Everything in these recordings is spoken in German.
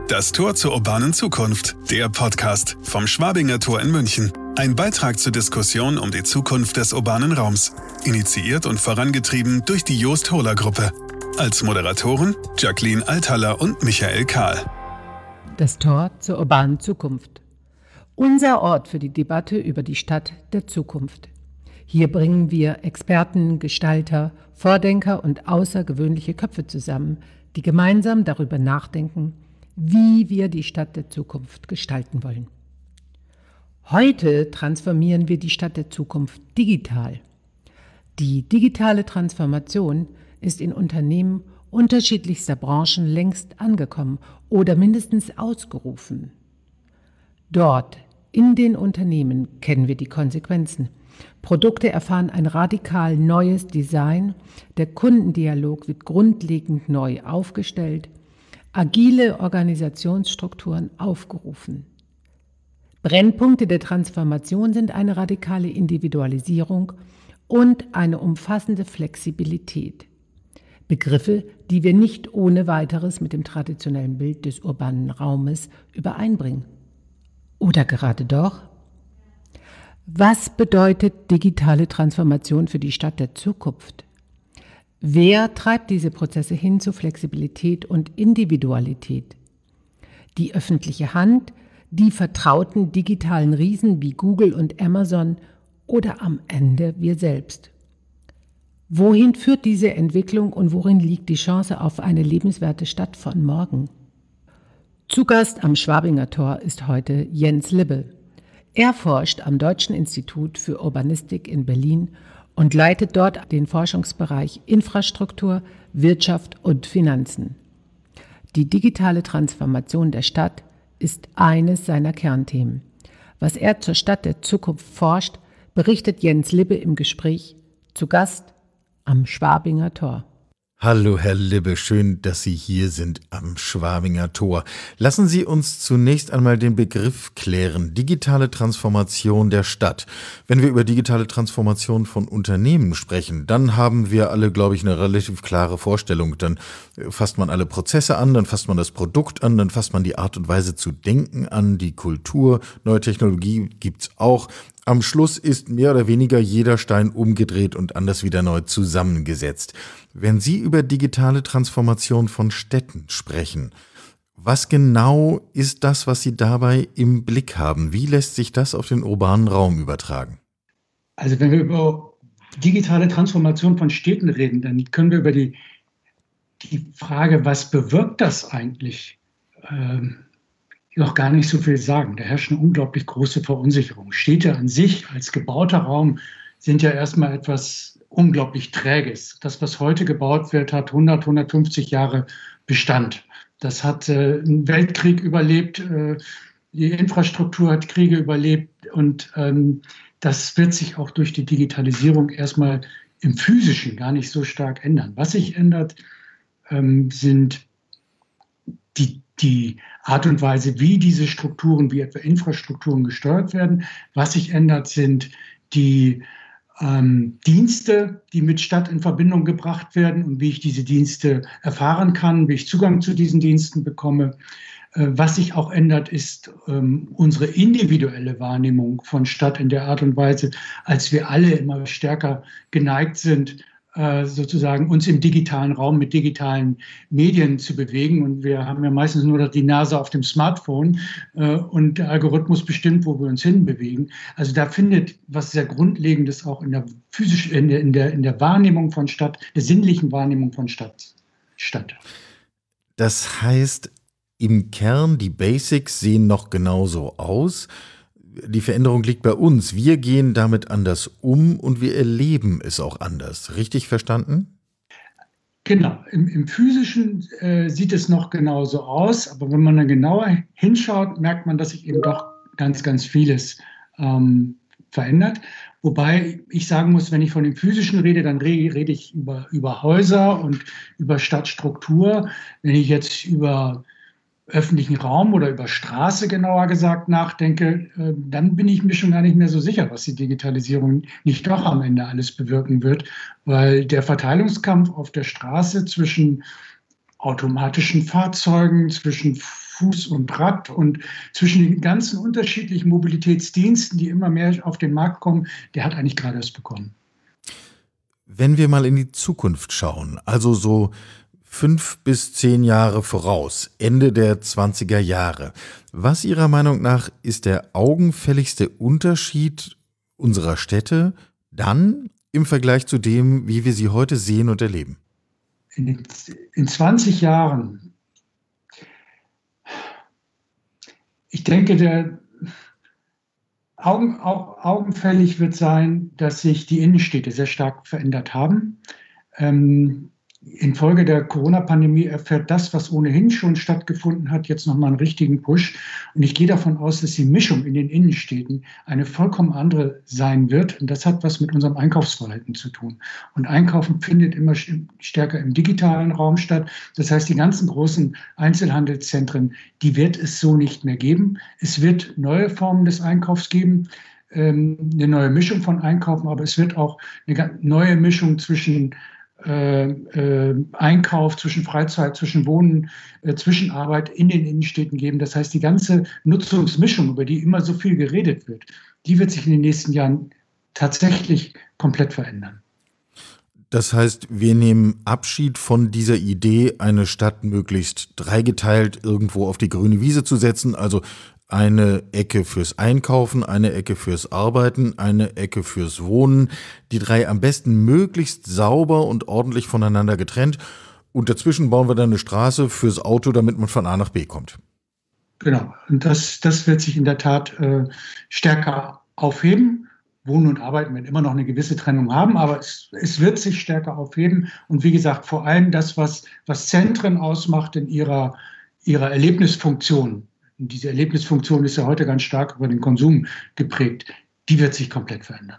Das Tor zur urbanen Zukunft, der Podcast vom Schwabinger Tor in München. Ein Beitrag zur Diskussion um die Zukunft des urbanen Raums. Initiiert und vorangetrieben durch die Jost-Hohler-Gruppe. Als Moderatoren Jacqueline Althaller und Michael Kahl. Das Tor zur urbanen Zukunft. Unser Ort für die Debatte über die Stadt der Zukunft. Hier bringen wir Experten, Gestalter, Vordenker und außergewöhnliche Köpfe zusammen, die gemeinsam darüber nachdenken, wie wir die Stadt der Zukunft gestalten wollen. Heute transformieren wir die Stadt der Zukunft digital. Die digitale Transformation ist in Unternehmen unterschiedlichster Branchen längst angekommen oder mindestens ausgerufen. Dort, in den Unternehmen, kennen wir die Konsequenzen. Produkte erfahren ein radikal neues Design, der Kundendialog wird grundlegend neu aufgestellt, agile Organisationsstrukturen aufgerufen. Brennpunkte der Transformation sind eine radikale Individualisierung und eine umfassende Flexibilität. Begriffe, die wir nicht ohne weiteres mit dem traditionellen Bild des urbanen Raumes übereinbringen. Oder gerade doch? Was bedeutet digitale Transformation für die Stadt der Zukunft? Wer treibt diese Prozesse hin zu Flexibilität und Individualität? Die öffentliche Hand, die vertrauten digitalen Riesen wie Google und Amazon oder am Ende wir selbst? Wohin führt diese Entwicklung und worin liegt die Chance auf eine lebenswerte Stadt von morgen? Zu Gast am Schwabinger Tor ist heute Jens Libbe. Er forscht am Deutschen Institut für Urbanistik in Berlin und leitet dort den Forschungsbereich Infrastruktur, Wirtschaft und Finanzen. Die digitale Transformation der Stadt ist eines seiner Kernthemen. Was er zur Stadt der Zukunft forscht, berichtet Jens Libbe im Gespräch zu Gast am Schwabinger Tor. Hallo Herr Libbe, schön, dass Sie hier sind am Schwabinger Tor. Lassen Sie uns zunächst einmal den Begriff klären, digitale Transformation der Stadt. Wenn wir über digitale Transformation von Unternehmen sprechen, dann haben wir alle, glaube ich, eine relativ klare Vorstellung. Dann fasst man alle Prozesse an, dann fasst man das Produkt an, dann fasst man die Art und Weise zu denken an, die Kultur, neue Technologie gibt's auch. Am Schluss ist mehr oder weniger jeder Stein umgedreht und anders wieder neu zusammengesetzt. Wenn Sie über digitale Transformation von Städten sprechen, was genau ist das, was Sie dabei im Blick haben? Wie lässt sich das auf den urbanen Raum übertragen? Also wenn wir über digitale Transformation von Städten reden, dann können wir über die Frage, was bewirkt das eigentlich, noch gar nicht so viel sagen. Da herrscht eine unglaublich große Verunsicherung. Städte an sich als gebauter Raum sind ja erstmal etwas unglaublich Träges. Das, was heute gebaut wird, hat 150 Jahre Bestand. Das hat einen Weltkrieg überlebt, die Infrastruktur hat Kriege überlebt und das wird sich auch durch die Digitalisierung erstmal im Physischen gar nicht so stark ändern. Was sich ändert, sind die Art und Weise, wie diese Strukturen, wie etwa Infrastrukturen gesteuert werden. Was sich ändert, sind die Dienste, die mit Stadt in Verbindung gebracht werden und wie ich diese Dienste erfahren kann, wie ich Zugang zu diesen Diensten bekomme. Was sich auch ändert, ist unsere individuelle Wahrnehmung von Stadt in der Art und Weise, als wir alle immer stärker geneigt sind, sozusagen uns im digitalen Raum mit digitalen Medien zu bewegen. Und wir haben ja meistens nur die Nase auf dem Smartphone und der Algorithmus bestimmt, wo wir uns hinbewegen. Also da findet was sehr Grundlegendes auch in der in der Wahrnehmung von Stadt, der sinnlichen Wahrnehmung von Stadt statt. Das heißt, im Kern, die Basics sehen noch genauso aus. Die Veränderung liegt bei uns. Wir gehen damit anders um und wir erleben es auch anders. Richtig verstanden? Genau. Im Physischen sieht es noch genauso aus. Aber wenn man dann genauer hinschaut, merkt man, dass sich eben doch ganz, ganz vieles verändert. Wobei ich sagen muss, wenn ich von dem Physischen rede, dann rede ich über Häuser und über Stadtstruktur. Wenn ich jetzt über öffentlichen Raum oder über Straße genauer gesagt nachdenke, dann bin ich mir schon gar nicht mehr so sicher, was die Digitalisierung nicht doch am Ende alles bewirken wird, weil der Verteilungskampf auf der Straße zwischen automatischen Fahrzeugen, zwischen Fuß und Rad und zwischen den ganzen unterschiedlichen Mobilitätsdiensten, die immer mehr auf den Markt kommen, der hat eigentlich gerade erst begonnen. Wenn wir mal in die Zukunft schauen, also so 5 bis 10 Jahre voraus, Ende der 20er Jahre, was Ihrer Meinung nach ist der augenfälligste Unterschied unserer Städte dann im Vergleich zu dem, wie wir sie heute sehen und erleben? In 20 Jahren, ich denke, augenfällig wird sein, dass sich die Innenstädte sehr stark verändert haben. Infolge der Corona-Pandemie erfährt das, was ohnehin schon stattgefunden hat, jetzt nochmal einen richtigen Push. Und ich gehe davon aus, dass die Mischung in den Innenstädten eine vollkommen andere sein wird. Und das hat was mit unserem Einkaufsverhalten zu tun. Und Einkaufen findet immer stärker im digitalen Raum statt. Das heißt, die ganzen großen Einzelhandelszentren, die wird es so nicht mehr geben. Es wird neue Formen des Einkaufs geben, eine neue Mischung von Einkaufen, aber es wird auch eine neue Mischung zwischen Einkauf, zwischen Freizeit, zwischen Wohnen, zwischen Arbeit in den Innenstädten geben. Das heißt, die ganze Nutzungsmischung, über die immer so viel geredet wird, die wird sich in den nächsten Jahren tatsächlich komplett verändern. Das heißt, wir nehmen Abschied von dieser Idee, eine Stadt möglichst dreigeteilt irgendwo auf die grüne Wiese zu setzen, also eine Ecke fürs Einkaufen, eine Ecke fürs Arbeiten, eine Ecke fürs Wohnen. Die 3 am besten möglichst sauber und ordentlich voneinander getrennt. Und dazwischen bauen wir dann eine Straße fürs Auto, damit man von A nach B kommt. Genau. Und das wird sich in der Tat stärker aufheben. Wohnen und Arbeiten werden immer noch eine gewisse Trennung haben, aber es wird sich stärker aufheben. Und wie gesagt, vor allem das, was Zentren ausmacht in ihrer Erlebnisfunktion. Und diese Erlebnisfunktion ist ja heute ganz stark über den Konsum geprägt. Die wird sich komplett verändern.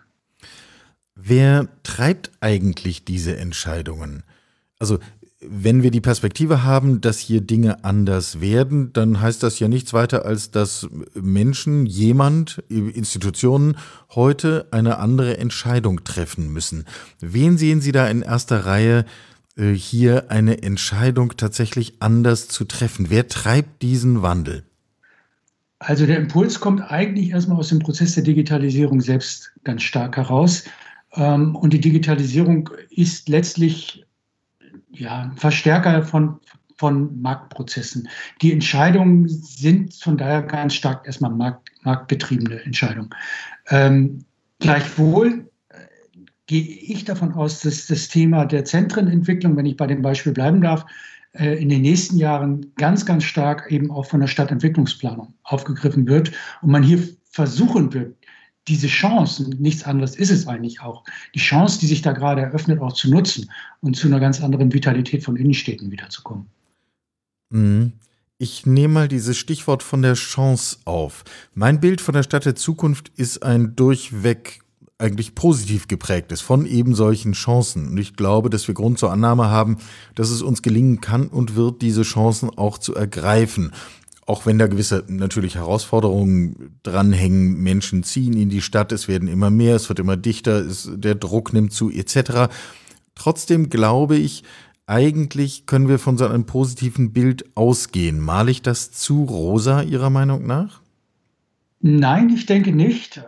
Wer treibt eigentlich diese Entscheidungen? Also, wenn wir die Perspektive haben, dass hier Dinge anders werden, dann heißt das ja nichts weiter, als dass Menschen, Institutionen heute eine andere Entscheidung treffen müssen. Wen sehen Sie da in erster Reihe, hier eine Entscheidung tatsächlich anders zu treffen? Wer treibt diesen Wandel? Also der Impuls kommt eigentlich erstmal aus dem Prozess der Digitalisierung selbst ganz stark heraus. Und die Digitalisierung ist letztlich Verstärker von Marktprozessen. Die Entscheidungen sind von daher ganz stark erstmal marktbetriebene Entscheidungen. Gleichwohl gehe ich davon aus, dass das Thema der Zentrenentwicklung, wenn ich bei dem Beispiel bleiben darf, in den nächsten Jahren ganz, ganz stark eben auch von der Stadtentwicklungsplanung aufgegriffen wird und man hier versuchen wird, diese Chancen, nichts anderes ist es eigentlich auch, die Chance, die sich da gerade eröffnet, auch zu nutzen und zu einer ganz anderen Vitalität von Innenstädten wiederzukommen. Ich nehme mal dieses Stichwort von der Chance auf. Mein Bild von der Stadt der Zukunft ist ein durchweg eigentlich positiv geprägtes von eben solchen Chancen. Und ich glaube, dass wir Grund zur Annahme haben, dass es uns gelingen kann und wird, diese Chancen auch zu ergreifen. Auch wenn da gewisse natürlich Herausforderungen dranhängen, Menschen ziehen in die Stadt, es werden immer mehr, es wird immer dichter, der Druck nimmt zu etc. Trotzdem glaube ich, eigentlich können wir von so einem positiven Bild ausgehen. Male ich das zu rosa Ihrer Meinung nach? Nein, ich denke nicht.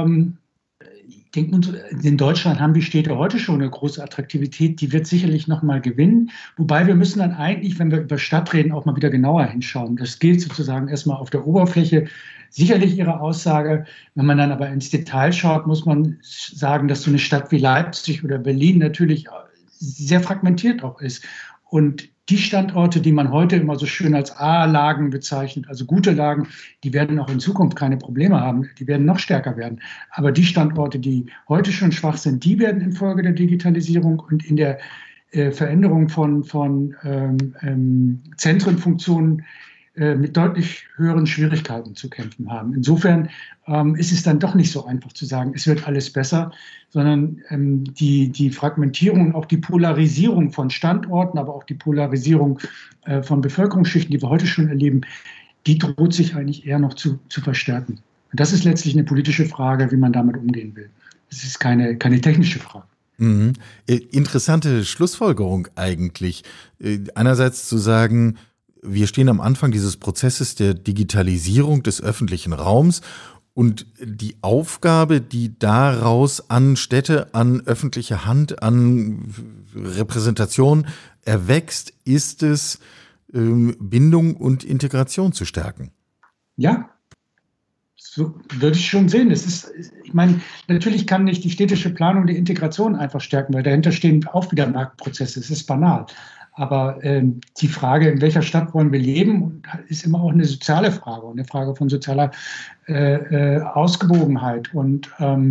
In Deutschland haben die Städte heute schon eine große Attraktivität, die wird sicherlich noch mal gewinnen. Wobei wir müssen dann eigentlich, wenn wir über Stadt reden, auch mal wieder genauer hinschauen. Das gilt sozusagen erstmal auf der Oberfläche. Sicherlich Ihre Aussage. Wenn man dann aber ins Detail schaut, muss man sagen, dass so eine Stadt wie Leipzig oder Berlin natürlich sehr fragmentiert auch ist. Und die Standorte, die man heute immer so schön als A-Lagen bezeichnet, also gute Lagen, die werden auch in Zukunft keine Probleme haben. Die werden noch stärker werden. Aber die Standorte, die heute schon schwach sind, die werden infolge der Digitalisierung und in der Veränderung von Zentrenfunktionen mit deutlich höheren Schwierigkeiten zu kämpfen haben. Insofern ist es dann doch nicht so einfach zu sagen, es wird alles besser, sondern die Fragmentierung, auch die Polarisierung von Standorten, aber auch die Polarisierung von Bevölkerungsschichten, die wir heute schon erleben, die droht sich eigentlich eher noch zu verstärken. Und das ist letztlich eine politische Frage, wie man damit umgehen will. Es ist keine technische Frage. Interessante Schlussfolgerung eigentlich. Einerseits zu sagen, Wir stehen am Anfang dieses Prozesses der Digitalisierung des öffentlichen Raums und die Aufgabe, die daraus an Städte, an öffentliche Hand, an Repräsentation erwächst, ist es, Bindung und Integration zu stärken. Ja, so würde ich schon sehen. Ich meine, natürlich kann nicht die städtische Planung die Integration einfach stärken, weil dahinter stehen auch wieder Marktprozesse. Es ist banal. Aber die Frage, in welcher Stadt wollen wir leben, ist immer auch eine soziale Frage und eine Frage von sozialer Ausgewogenheit. Und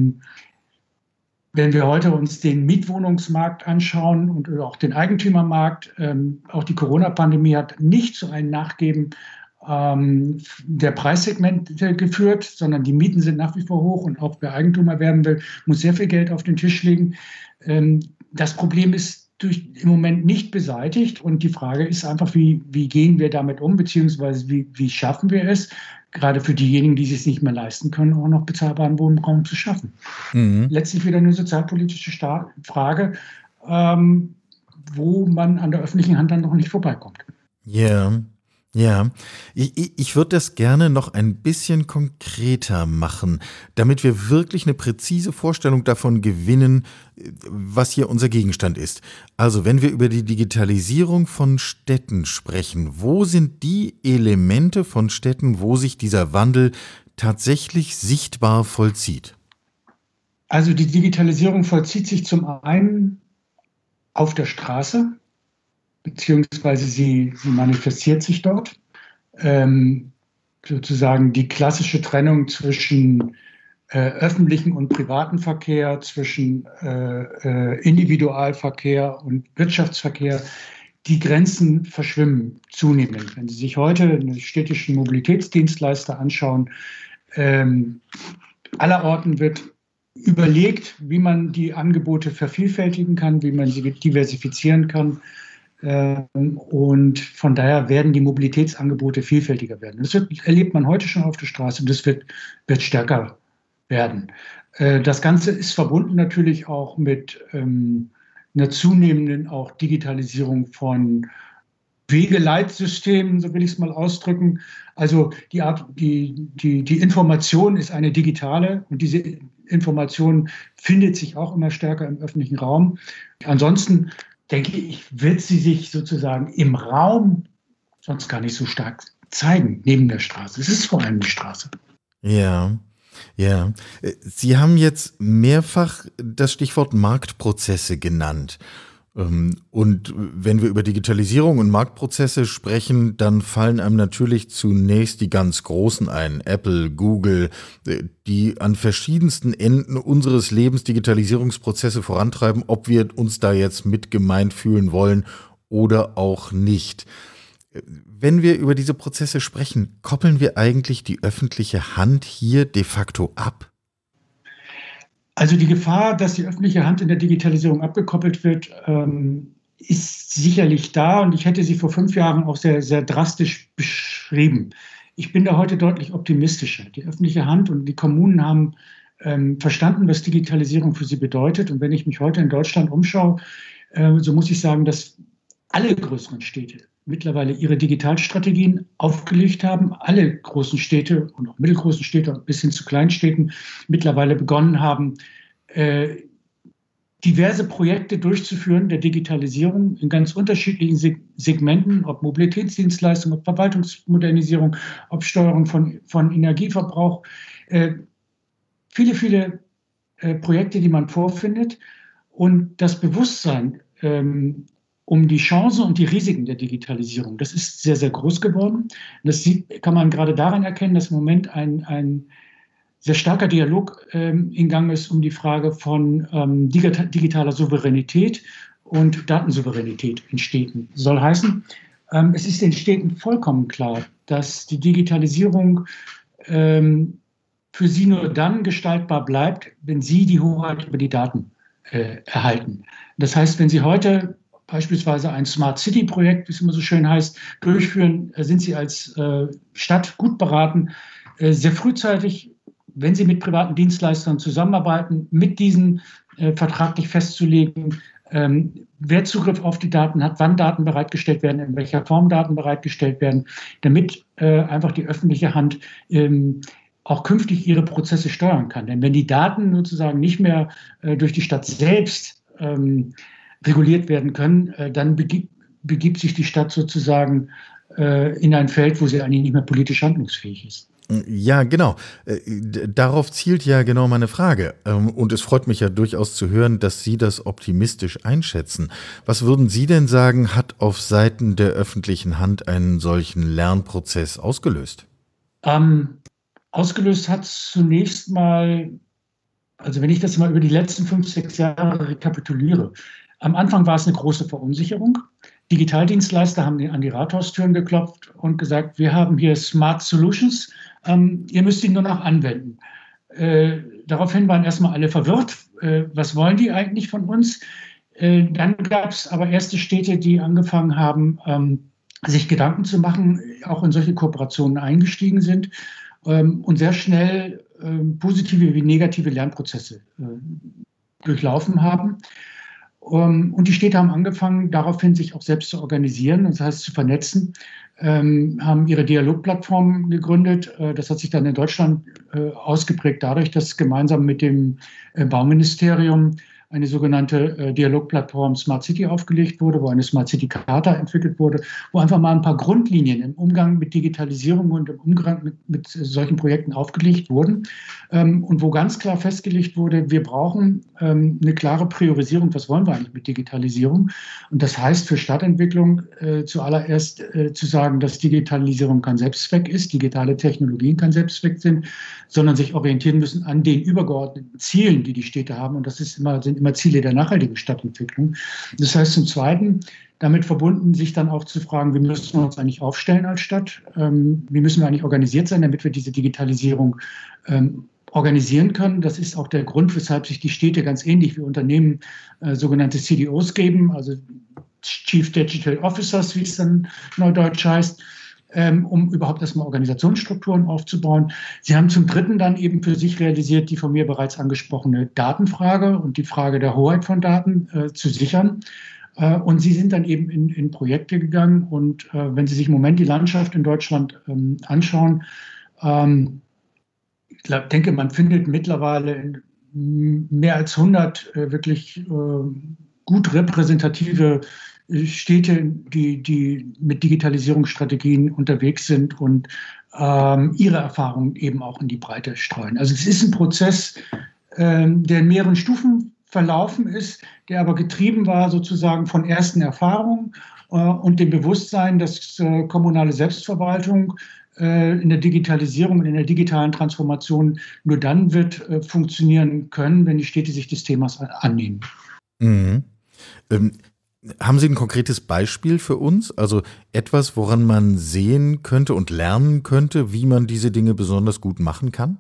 wenn wir heute uns den Mietwohnungsmarkt anschauen und auch den Eigentümermarkt, auch die Corona-Pandemie hat nicht zu einem Nachgeben der Preissegmente geführt, sondern die Mieten sind nach wie vor hoch und auch wer Eigentümer werden will, muss sehr viel Geld auf den Tisch legen. Das Problem ist im Moment nicht beseitigt und die Frage ist einfach, wie gehen wir damit um, beziehungsweise wie schaffen wir es, gerade für diejenigen, die es sich nicht mehr leisten können, auch noch bezahlbaren Wohnraum zu schaffen. Mhm. Letztlich wieder eine sozialpolitische Frage, wo man an der öffentlichen Hand dann noch nicht vorbeikommt. Ja. Ja, ich würde das gerne noch ein bisschen konkreter machen, damit wir wirklich eine präzise Vorstellung davon gewinnen, was hier unser Gegenstand ist. Also wenn wir über die Digitalisierung von Städten sprechen, wo sind die Elemente von Städten, wo sich dieser Wandel tatsächlich sichtbar vollzieht? Also die Digitalisierung vollzieht sich zum einen auf der Straße, beziehungsweise sie manifestiert sich dort. Sozusagen die klassische Trennung zwischen öffentlichem und privatem Verkehr, zwischen Individualverkehr und Wirtschaftsverkehr, die Grenzen verschwimmen zunehmend. Wenn Sie sich heute einen städtischen Mobilitätsdienstleister anschauen, allerorten wird überlegt, wie man die Angebote vervielfältigen kann, wie man sie diversifizieren kann. Und von daher werden die Mobilitätsangebote vielfältiger werden. Das erlebt man heute schon auf der Straße und das wird stärker werden. Das Ganze ist verbunden natürlich auch mit einer zunehmenden auch Digitalisierung von Wegeleitsystemen, so will ich es mal ausdrücken. Also die Information ist eine digitale und diese Information findet sich auch immer stärker im öffentlichen Raum. Ansonsten denke ich, wird sie sich sozusagen im Raum sonst gar nicht so stark zeigen, neben der Straße. Es ist vor allem die Straße. Ja. Sie haben jetzt mehrfach das Stichwort Marktprozesse genannt. Und wenn wir über Digitalisierung und Marktprozesse sprechen, dann fallen einem natürlich zunächst die ganz Großen ein. Apple, Google, die an verschiedensten Enden unseres Lebens Digitalisierungsprozesse vorantreiben, ob wir uns da jetzt mit gemeint fühlen wollen oder auch nicht. Wenn wir über diese Prozesse sprechen, koppeln wir eigentlich die öffentliche Hand hier de facto ab? Also die Gefahr, dass die öffentliche Hand in der Digitalisierung abgekoppelt wird, ist sicherlich da und ich hätte sie vor 5 Jahren auch sehr, sehr drastisch beschrieben. Ich bin da heute deutlich optimistischer. Die öffentliche Hand und die Kommunen haben verstanden, was Digitalisierung für sie bedeutet. Und wenn ich mich heute in Deutschland umschaue, so muss ich sagen, dass alle größeren Städte mittlerweile ihre Digitalstrategien aufgelegt haben. Alle großen Städte und auch mittelgroßen Städte bis hin zu Kleinstädten mittlerweile begonnen haben, diverse Projekte durchzuführen der Digitalisierung in ganz unterschiedlichen Segmenten, ob Mobilitätsdienstleistung, ob Verwaltungsmodernisierung, ob Steuerung von Energieverbrauch. Viele Projekte, die man vorfindet. Und das Bewusstsein um die Chancen und die Risiken der Digitalisierung, das ist sehr, sehr groß geworden. Das kann man gerade daran erkennen, dass im Moment ein sehr starker Dialog in Gang ist um die Frage von digitaler Souveränität und Datensouveränität in Städten. Das soll heißen, es ist den Städten vollkommen klar, dass die Digitalisierung für sie nur dann gestaltbar bleibt, wenn sie die Hoheit über die Daten erhalten. Das heißt, wenn Sie heute beispielsweise ein Smart City Projekt, wie es immer so schön heißt, durchführen, sind Sie als Stadt gut beraten, sehr frühzeitig, wenn Sie mit privaten Dienstleistern zusammenarbeiten, mit diesen vertraglich festzulegen, wer Zugriff auf die Daten hat, wann Daten bereitgestellt werden, in welcher Form Daten bereitgestellt werden, damit einfach die öffentliche Hand auch künftig ihre Prozesse steuern kann. Denn wenn die Daten sozusagen nicht mehr durch die Stadt selbst reguliert werden können, dann begibt sich die Stadt sozusagen in ein Feld, wo sie eigentlich nicht mehr politisch handlungsfähig ist. Ja, genau. Darauf zielt ja genau meine Frage. Und es freut mich ja durchaus zu hören, dass Sie das optimistisch einschätzen. Was würden Sie denn sagen, hat auf Seiten der öffentlichen Hand einen solchen Lernprozess ausgelöst? Ausgelöst hat zunächst mal, also wenn ich das mal über die letzten 5, 6 Jahre rekapituliere, am Anfang war es eine große Verunsicherung. Digitaldienstleister haben an die Rathaustüren geklopft und gesagt, wir haben hier Smart Solutions, ihr müsst ihn nur noch anwenden. Daraufhin waren erstmal alle verwirrt. Was wollen die eigentlich von uns? Dann gab es aber erste Städte, die angefangen haben, sich Gedanken zu machen, auch in solche Kooperationen eingestiegen sind und sehr schnell positive wie negative Lernprozesse durchlaufen haben. Und die Städte haben angefangen, daraufhin sich auch selbst zu organisieren, das heißt zu vernetzen, haben ihre Dialogplattform gegründet. Das hat sich dann in Deutschland ausgeprägt dadurch, dass gemeinsam mit dem Bauministerium eine sogenannte Dialogplattform Smart City aufgelegt wurde, wo eine Smart City Charta entwickelt wurde, wo einfach mal ein paar Grundlinien im Umgang mit Digitalisierung und im Umgang mit solchen Projekten aufgelegt wurden und wo ganz klar festgelegt wurde, wir brauchen eine klare Priorisierung, was wollen wir eigentlich mit Digitalisierung? Und das heißt für Stadtentwicklung zuallererst zu sagen, dass Digitalisierung kein Selbstzweck ist, digitale Technologien kein Selbstzweck sind, sondern sich orientieren müssen an den übergeordneten Zielen, die die Städte haben. Und das sind immer Ziele der nachhaltigen Stadtentwicklung. Das heißt zum Zweiten, damit verbunden sich dann auch zu fragen, wie müssen wir uns eigentlich aufstellen als Stadt? Wie müssen wir eigentlich organisiert sein, damit wir diese Digitalisierung organisieren können? Das ist auch der Grund, weshalb sich die Städte ganz ähnlich wie Unternehmen sogenannte CDOs geben, also Chief Digital Officers, wie es dann neudeutsch heißt, um überhaupt erstmal Organisationsstrukturen aufzubauen. Sie haben zum Dritten dann eben für sich realisiert, die von mir bereits angesprochene Datenfrage und die Frage der Hoheit von Daten zu sichern. Und sie sind dann eben in Projekte gegangen. Und wenn Sie sich im Moment die Landschaft in Deutschland anschauen, ich denke, man findet mittlerweile in mehr als 100 wirklich gut repräsentative Städte, die mit Digitalisierungsstrategien unterwegs sind und ihre Erfahrungen eben auch in die Breite streuen. Also es ist ein Prozess, der in mehreren Stufen verlaufen ist, der aber getrieben war sozusagen von ersten Erfahrungen und dem Bewusstsein, dass kommunale Selbstverwaltung in der Digitalisierung und in der digitalen Transformation nur dann wird funktionieren können, wenn die Städte sich des Themas annehmen. Mhm. Haben Sie ein konkretes Beispiel für uns? Also etwas, woran man sehen könnte und lernen könnte, wie man diese Dinge besonders gut machen kann?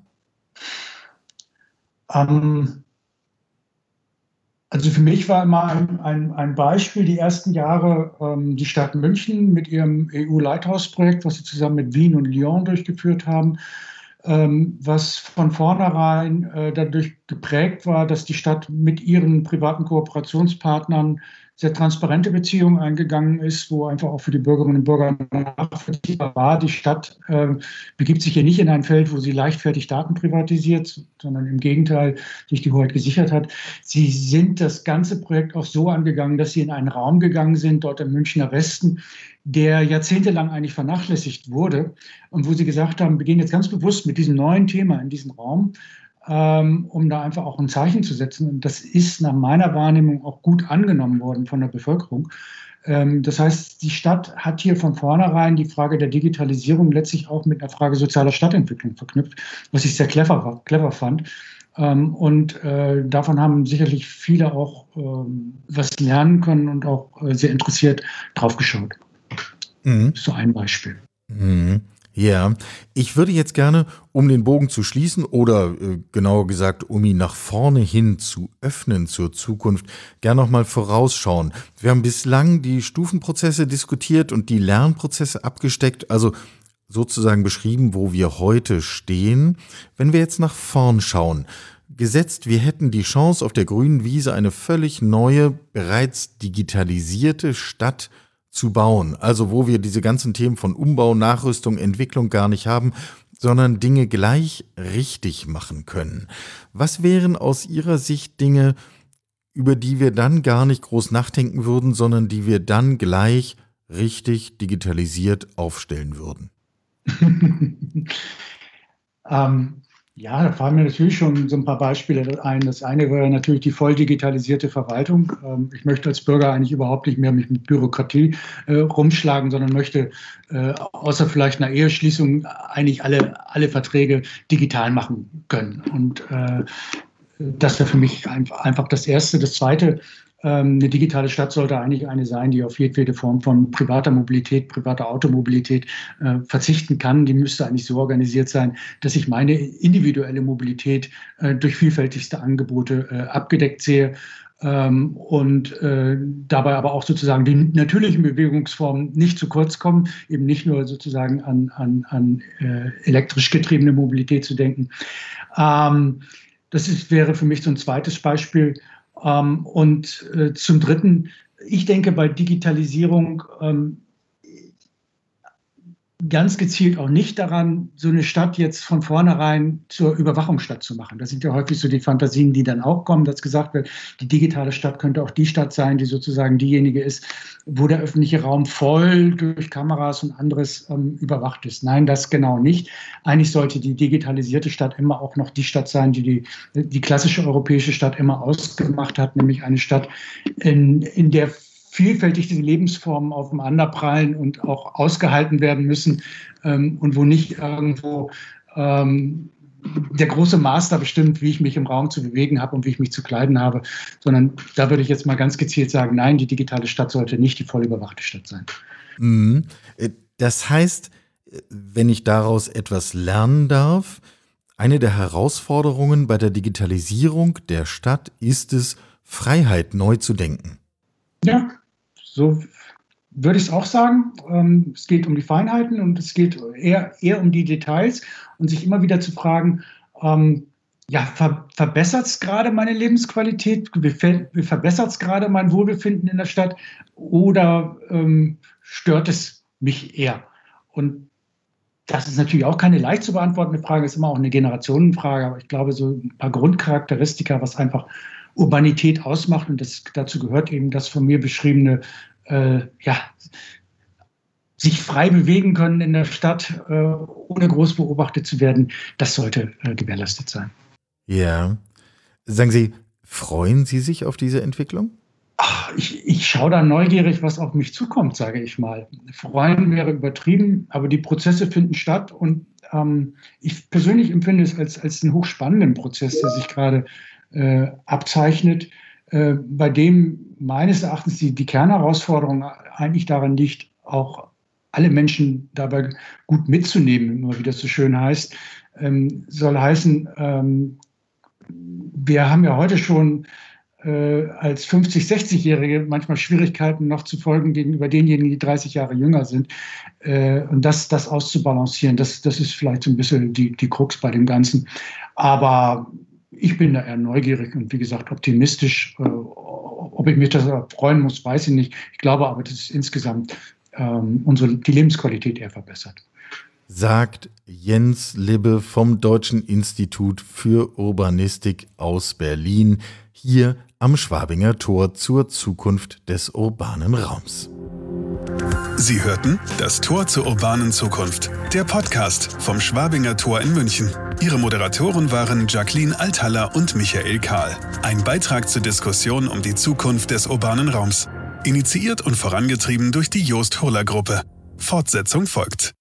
Also für mich war immer ein Beispiel die ersten Jahre die Stadt München mit ihrem EU-Lighthouse-Projekt, was sie zusammen mit Wien und Lyon durchgeführt haben, was von vornherein dadurch geprägt war, dass die Stadt mit ihren privaten Kooperationspartnern sehr transparente Beziehungen eingegangen ist, wo einfach auch für die Bürgerinnen und Bürger nachvollziehbar war. Die Stadt begibt sich hier nicht in ein Feld, wo sie leichtfertig Daten privatisiert, sondern im Gegenteil sich die Hoheit gesichert hat. Sie sind das ganze Projekt auch so angegangen, dass sie in einen Raum gegangen sind, dort im Münchner Westen, der jahrzehntelang eigentlich vernachlässigt wurde und wo sie gesagt haben, wir gehen jetzt ganz bewusst mit diesem neuen Thema in diesen Raum, um da einfach auch ein Zeichen zu setzen. Und das ist nach meiner Wahrnehmung auch gut angenommen worden von der Bevölkerung. Das heißt, die Stadt hat hier von vornherein die Frage der Digitalisierung letztlich auch mit einer Frage sozialer Stadtentwicklung verknüpft, was ich sehr clever fand. Und davon haben sicherlich viele auch was lernen können und auch sehr interessiert draufgeschaut. Mhm. So ein Beispiel. Mhm. Ja, ich würde jetzt gerne, um den Bogen zu schließen oder genauer gesagt, um ihn nach vorne hin zu öffnen zur Zukunft, gerne noch mal vorausschauen. Wir haben bislang die Stufenprozesse diskutiert und die Lernprozesse abgesteckt, also sozusagen beschrieben, wo wir heute stehen. Wenn wir jetzt nach vorn schauen, Gesetzt, wir hätten die Chance, auf der grünen Wiese eine völlig neue, bereits digitalisierte Stadt zu bauen. Also wo wir diese ganzen Themen von Umbau, Nachrüstung, Entwicklung gar nicht haben, sondern Dinge gleich richtig machen können. Was wären aus Ihrer Sicht Dinge, über die wir dann gar nicht groß nachdenken würden, sondern die wir dann gleich richtig digitalisiert aufstellen würden? Ja, da fallen mir natürlich schon so ein paar Beispiele ein. Das eine wäre natürlich die voll digitalisierte Verwaltung. Ich möchte als Bürger eigentlich überhaupt nicht mehr mich mit Bürokratie rumschlagen, sondern möchte außer vielleicht einer Eheschließung eigentlich alle Verträge digital machen können. Und das wäre für mich einfach das Erste. Das Zweite, eine digitale Stadt sollte eigentlich eine sein, die auf jedwede Form von privater Mobilität, privater Automobilität verzichten kann. Die müsste eigentlich so organisiert sein, dass ich meine individuelle Mobilität durch vielfältigste Angebote abgedeckt sehe. Und dabei aber auch sozusagen die natürlichen Bewegungsformen nicht zu kurz kommen, eben nicht nur sozusagen an elektrisch getriebene Mobilität zu denken. Wäre für mich so ein zweites Beispiel. Und zum Dritten, ich denke bei Digitalisierung ganz gezielt auch nicht daran, so eine Stadt jetzt von vornherein zur Überwachungsstadt zu machen. Das sind ja häufig so die Fantasien, die dann auch kommen, dass gesagt wird, die digitale Stadt könnte auch die Stadt sein, die sozusagen diejenige ist, wo der öffentliche Raum voll durch Kameras und anderes überwacht ist. Nein, das genau nicht. Eigentlich sollte die digitalisierte Stadt immer auch noch die Stadt sein, die klassische europäische Stadt immer ausgemacht hat, nämlich eine Stadt, in der vielfältig diese Lebensformen aufeinanderprallen und auch ausgehalten werden müssen und wo nicht irgendwo der große Master bestimmt, wie ich mich im Raum zu bewegen habe und wie ich mich zu kleiden habe, sondern da würde ich jetzt mal ganz gezielt sagen, nein, die digitale Stadt sollte nicht die voll überwachte Stadt sein. Das heißt, wenn ich daraus etwas lernen darf, eine der Herausforderungen bei der Digitalisierung der Stadt ist es, Freiheit neu zu denken. Ja, so würde ich es auch sagen. Es geht um die Feinheiten und es geht eher um die Details und sich immer wieder zu fragen, verbessert es gerade meine Lebensqualität, verbessert es gerade mein Wohlbefinden in der Stadt oder stört es mich eher? Und das ist natürlich auch keine leicht zu beantwortende Frage, ist immer auch eine Generationenfrage, aber ich glaube, so ein paar Grundcharakteristika, was einfach Urbanität ausmacht, und dazu gehört eben das von mir beschriebene, sich frei bewegen können in der Stadt, ohne groß beobachtet zu werden, das sollte gewährleistet sein. Ja. Sagen Sie, freuen Sie sich auf diese Entwicklung? Ich schaue da neugierig, was auf mich zukommt, sage ich mal. Freuen wäre übertrieben, aber die Prozesse finden statt und ich persönlich empfinde es als einen hochspannenden Prozess, der sich gerade abzeichnet, bei dem meines Erachtens die Kernherausforderung eigentlich darin liegt, auch alle Menschen dabei gut mitzunehmen, immer wie das so schön heißt. Soll heißen, wir haben ja heute schon als 50-, 60-Jährige manchmal Schwierigkeiten noch zu folgen gegenüber denjenigen, die 30 Jahre jünger sind. Und das auszubalancieren, das ist vielleicht so ein bisschen die Krux bei dem Ganzen. Aber ich bin da eher neugierig und wie gesagt optimistisch. Ob ich mich das freuen muss, weiß ich nicht. Ich glaube aber, dass es insgesamt die Lebensqualität eher verbessert. Sagt Jens Libbe vom Deutschen Institut für Urbanistik aus Berlin hier am Schwabinger Tor zur Zukunft des urbanen Raums. Sie hörten das Tor zur urbanen Zukunft, der Podcast vom Schwabinger Tor in München. Ihre Moderatoren waren Jacqueline Althaller und Michael Kahl. Ein Beitrag zur Diskussion um die Zukunft des urbanen Raums. Initiiert und vorangetrieben durch die Jost Hurler Gruppe. Fortsetzung folgt.